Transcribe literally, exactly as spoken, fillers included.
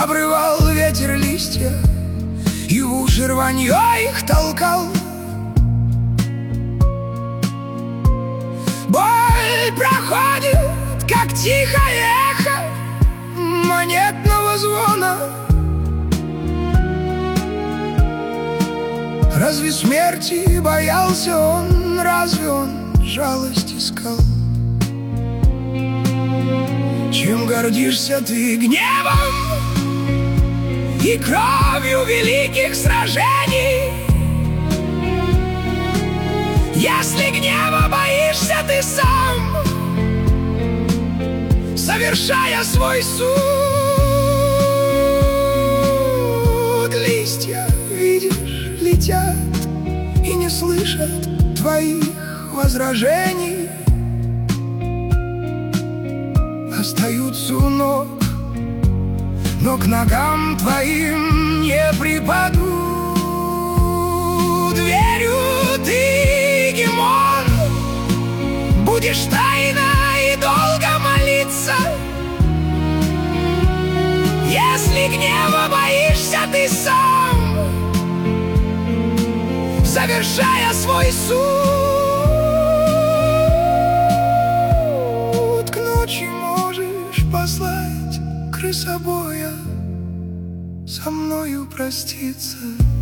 Обрывал ветер листья и в уши рванье их толкал. Боль проходит, как тихое эхо монетного звона. Разве смерти боялся он? Разве он жалость искал? Чем гордишься ты? Гневом и кровью великих сражений? Если гнева боишься ты сам, совершая свой суд, листья, видишь, летят и не слышат твоих возражений. Остаются у ног, но к ногам твоим не припадут. Верю, ты, Гемон, будешь тайно и долго молиться. Если гнева боишься ты сам, совершая свой суд, к ночи можешь послать крысобоя со мною проститься.